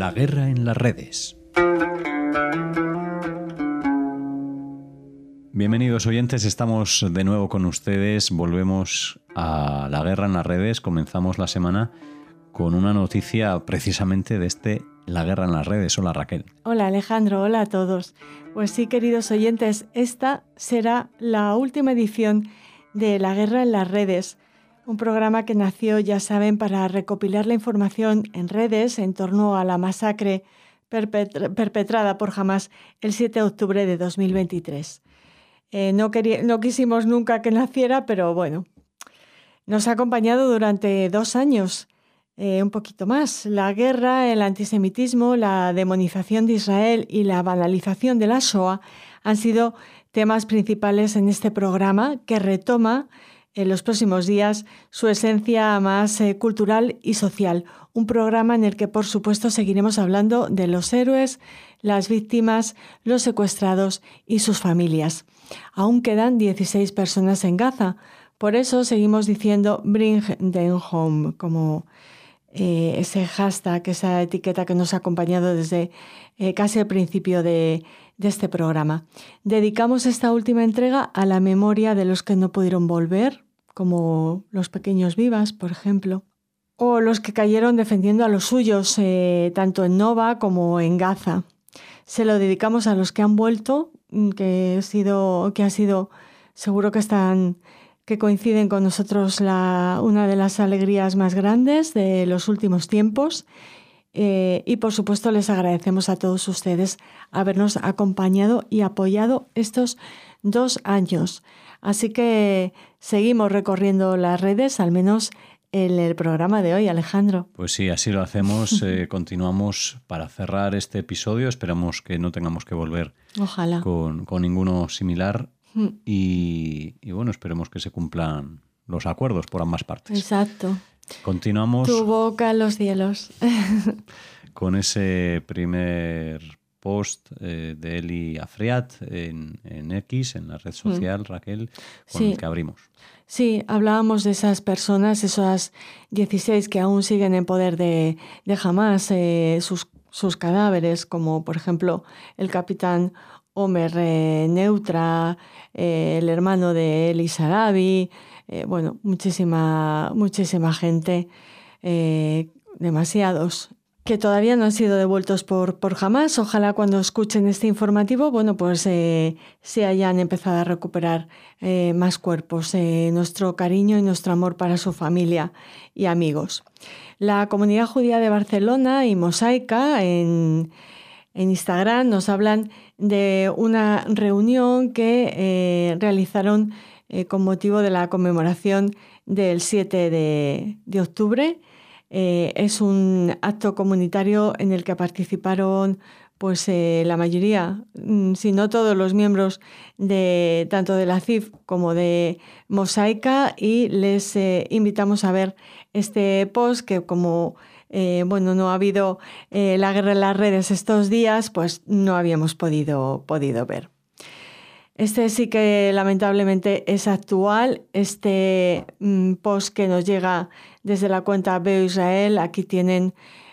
La guerra en las redes. Bienvenidos oyentes, estamos de nuevo con ustedes, volvemos a la guerra en las redes, comenzamos la semana con una noticia precisamente de la guerra en las redes. Hola Raquel. Hola Alejandro, hola a todos. Pues sí, queridos oyentes, esta será la última edición de La guerra en las redes, un programa que nació, ya saben, para recopilar la información en redes en torno a la masacre perpetrada por Hamás el 7 de octubre de 2023. No quisimos nunca que naciera, pero bueno, nos ha acompañado durante 2 años, un poquito más. La guerra, el antisemitismo, la demonización de Israel y la banalización de la Shoah han sido temas principales en este programa que retoma en los próximos días su esencia más cultural y social. Un programa en el que, por supuesto, seguiremos hablando de los héroes, las víctimas, los secuestrados y sus familias. Aún quedan 16 personas en Gaza. Por eso seguimos diciendo Bring them home, como ese hashtag, esa etiqueta que nos ha acompañado desde casi el principio de este programa. Dedicamos esta última entrega a la memoria de los que no pudieron volver, como los pequeños vivas, por ejemplo, o los que cayeron defendiendo a los suyos, tanto en Nova como en Gaza. Se lo dedicamos a los que han vuelto, que ha sido seguro que coinciden con nosotros una de las alegrías más grandes de los últimos tiempos. Y por supuesto les agradecemos a todos ustedes habernos acompañado y apoyado estos 2 años. Así que seguimos recorriendo las redes, al menos en el programa de hoy, Alejandro. Pues sí, así lo hacemos. Continuamos para cerrar este episodio. Esperamos que no tengamos que volver Ojalá. con ninguno similar. Y bueno, esperemos que se cumplan los acuerdos por ambas partes. Exacto. Continuamos. Tu boca en los cielos. Con ese primer post de Eli Afriat en X, en la red social, Raquel, con el que abrimos. Sí, hablábamos de esas personas, esas 16 que aún siguen en poder de Hamás, sus cadáveres, como por ejemplo el capitán Omer Neutra, el hermano de Eli Sarabi, bueno, muchísima gente, demasiados, que todavía no han sido devueltos por Hamás. Ojalá cuando escuchen este informativo, bueno, pues se hayan empezado a recuperar más cuerpos. Nuestro cariño y nuestro amor para su familia y amigos. La comunidad judía de Barcelona y Mosaica en Instagram nos hablan de una reunión que realizaron con motivo de la conmemoración del 7 de octubre. Es un acto comunitario en el que participaron pues la mayoría, si no todos los miembros de tanto de la CIF como de Mosaica, y les invitamos a ver este post que como no ha habido la guerra en las redes estos días, pues no habíamos podido ver. Este sí que lamentablemente es actual, este post que nos llega desde la cuenta Veo Israel. Aquí tienen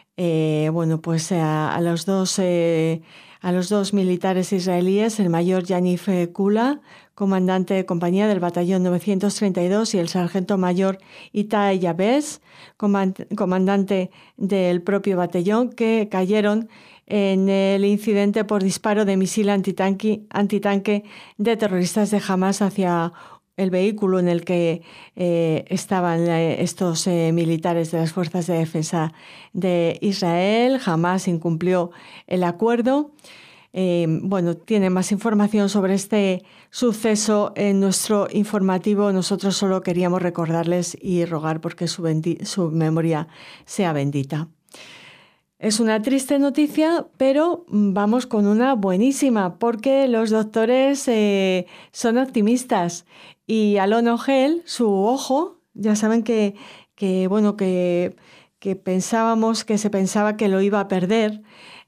a los dos militares israelíes, el mayor Yanif Kula, comandante de compañía del batallón 932, y el sargento mayor Itai Yabes, comandante del propio batallón, que cayeron en el incidente por disparo de misil antitanque de terroristas de Hamás hacia el vehículo en el que estaban estos militares de las Fuerzas de Defensa de Israel. Hamás incumplió el acuerdo. Tiene más información sobre este suceso en nuestro informativo. Nosotros solo queríamos recordarles y rogar porque su memoria sea bendita. Es una triste noticia, pero vamos con una buenísima, porque los doctores son optimistas. Y Alon Ogel, su ojo, ya saben que se pensaba que lo iba a perder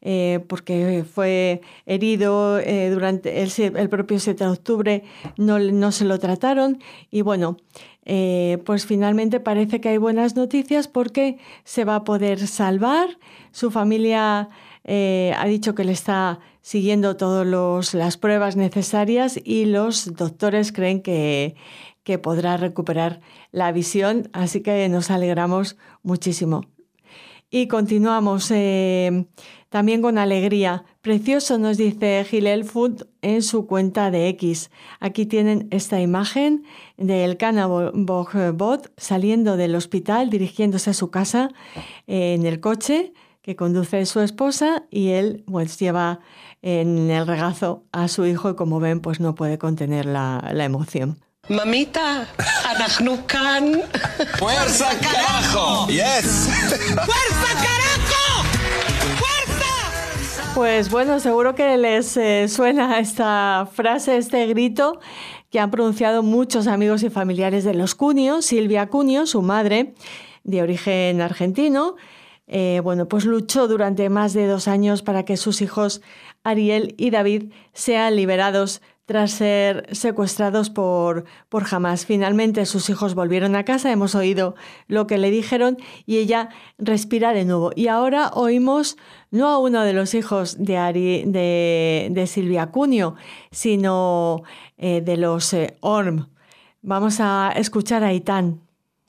porque fue herido durante el propio 7 de octubre, no se lo trataron y bueno, pues finalmente parece que hay buenas noticias porque se va a poder salvar. Su familia ha dicho que le está siguiendo todas las pruebas necesarias y los doctores creen que podrá recuperar la visión, así que nos alegramos muchísimo. Y continuamos también con alegría. Precioso, nos dice Hillel Food en su cuenta de X. Aquí tienen esta imagen del Cannabog saliendo del hospital, dirigiéndose a su casa en el coche que conduce su esposa y él pues lleva en el regazo a su hijo y como ven pues no puede contener la emoción. Mamita, אנחנו כאן. ¡Fuerza, carajo! ¡Yes! ¡Fuerza, carajo! ¡Fuerza! Pues bueno, seguro que les suena esta frase, este grito que han pronunciado muchos amigos y familiares de los Cunio. Silvia Cunio, su madre, de origen argentino, bueno, pues luchó durante más de 2 años para que sus hijos Ariel y David sean liberados tras ser secuestrados por Hamás. Finalmente sus hijos volvieron a casa, hemos oído lo que le dijeron y ella respira de nuevo. Y ahora oímos no a uno de los hijos de Silvia Cunio, sino de los Orm. Vamos a escuchar a Itán.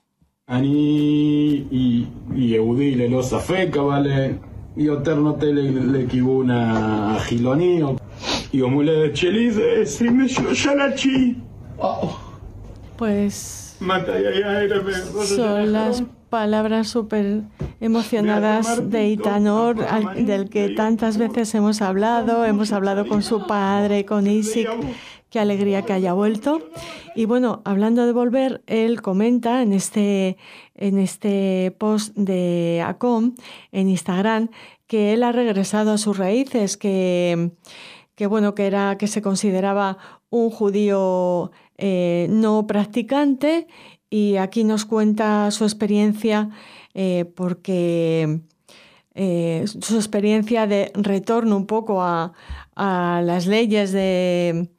אני יהודי ללא ספק, אבל יותר נוטה לכיוון החילוני. יום הולדת שלי זה 23/9. Pues מתי היה ערב ראש son las השנה? palabras súper emocionadas de Itanor, del que tantas veces hemos hablado con su padre, con Isik. Qué alegría que haya vuelto. Y bueno, hablando de volver, él comenta en este post de ACOM en Instagram que él ha regresado a sus raíces, que se consideraba un judío no practicante, y aquí nos cuenta su experiencia porque su experiencia de retorno un poco a las leyes del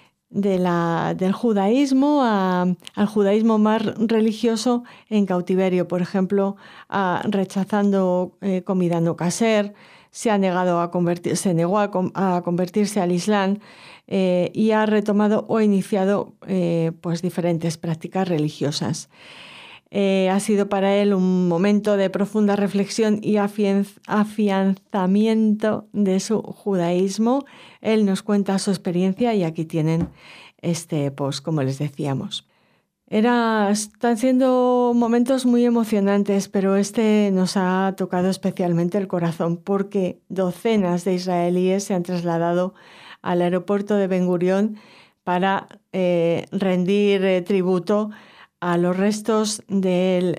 judaísmo, al judaísmo más religioso en cautiverio. Por ejemplo, rechazando comida no kasher, se negó a convertirse al Islam y ha retomado o iniciado pues diferentes prácticas religiosas. Ha sido para él un momento de profunda reflexión y afianzamiento de su judaísmo. Él nos cuenta su experiencia y aquí tienen este post, como les decíamos. Están siendo momentos muy emocionantes, pero este nos ha tocado especialmente el corazón porque docenas de israelíes se han trasladado al aeropuerto de Ben Gurión para rendir tributo a los restos del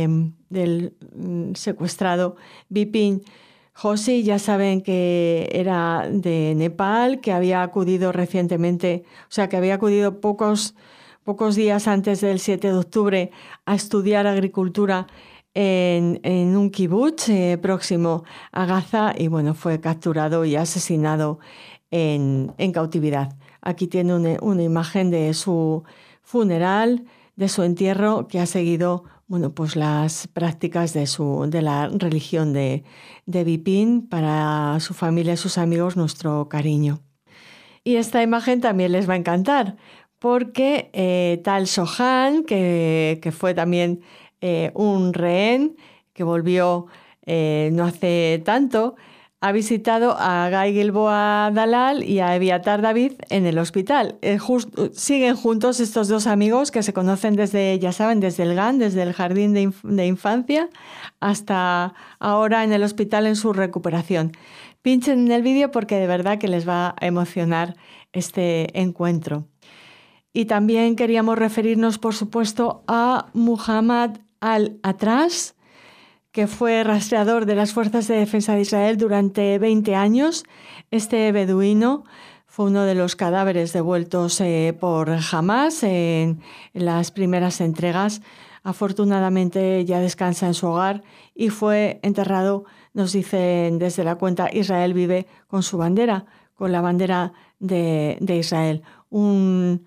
secuestrado Bipin Joshi. Ya saben que era de Nepal, que había acudido recientemente, que había acudido pocos días antes del 7 de octubre a estudiar agricultura en un kibutz próximo a Gaza y bueno, fue capturado y asesinado en cautividad. Aquí tiene una imagen de su funeral, de su entierro, que ha seguido pues las prácticas de la religión de Bipin. Para su familia y sus amigos, nuestro cariño. Y esta imagen también les va a encantar, porque tal Sohan, que fue también un rehén, que volvió no hace tanto, ha visitado a Guy Gilboa Dalal y a Eviatar David en el hospital. Siguen juntos estos dos amigos que se conocen desde el GAN, desde el jardín de infancia, hasta ahora en el hospital en su recuperación. Pinchen en el vídeo porque de verdad que les va a emocionar este encuentro. Y también queríamos referirnos, por supuesto, a Muhammad al-Atras, que fue rastreador de las Fuerzas de Defensa de Israel durante 20 años. Este beduino fue uno de los cadáveres devueltos por Hamás en las primeras entregas afortunadamente ya descansa en su hogar y fue enterrado, nos dicen desde la cuenta Israel Vive, con su bandera, con la bandera de Israel. Un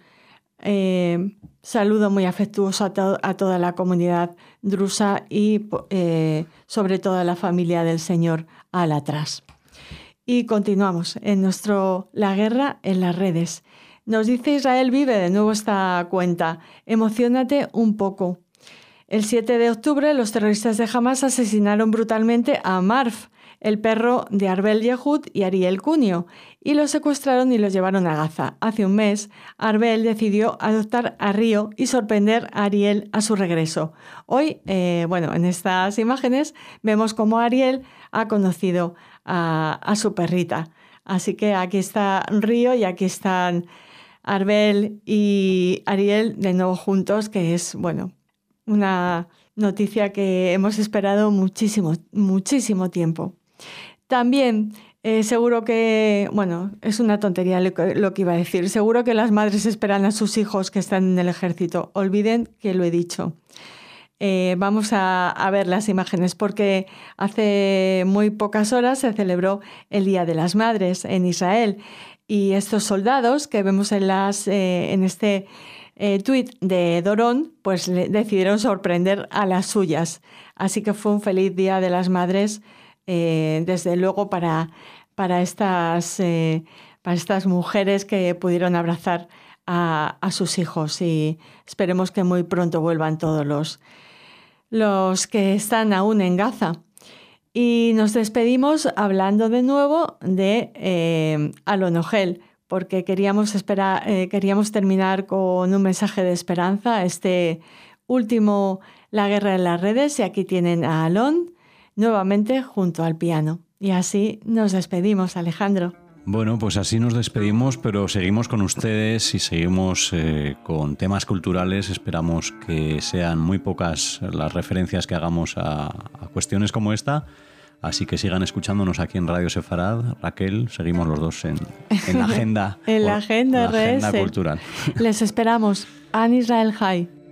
saludo muy afectuoso a toda la comunidad drusa y sobre todo a la familia del señor Al-Atras. Y continuamos en La guerra en las redes. Nos dice Israel Vive de nuevo esta cuenta: emociónate un poco. El 7 de octubre los terroristas de Hamas asesinaron brutalmente a Marf, el perro de Arbel Yehud y Ariel Cunio, y los secuestraron y los llevaron a Gaza. Hace un mes, Arbel decidió adoptar a Río y sorprender a Ariel a su regreso. Hoy, en estas imágenes vemos cómo Ariel ha conocido a su perrita. Así que aquí está Río y aquí están Arbel y Ariel de nuevo juntos, que es, una noticia que hemos esperado muchísimo tiempo. También seguro que, es una tontería lo que iba a decir, seguro que las madres esperan a sus hijos que están en el ejército. Olviden que lo he dicho. Vamos a ver las imágenes porque hace muy pocas horas se celebró el Día de las Madres en Israel y estos soldados que vemos en este tuit de Doron, pues decidieron sorprender a las suyas. Así que fue un feliz Día de las Madres, desde luego para estas mujeres que pudieron abrazar a sus hijos, y esperemos que muy pronto vuelvan todos los que están aún en Gaza. Y nos despedimos hablando de nuevo de Alon Ojel, porque queríamos terminar con un mensaje de esperanza, este último La guerra en las redes, y aquí tienen a Alon nuevamente junto al piano. Y así nos despedimos, Alejandro. Bueno, pues así nos despedimos, pero seguimos con ustedes y seguimos con temas culturales. Esperamos que sean muy pocas las referencias que hagamos a cuestiones como esta. Así que sigan escuchándonos aquí en Radio Sefarad. Raquel, seguimos los dos en la agenda, en la agenda cultural. Les esperamos. An Israel High.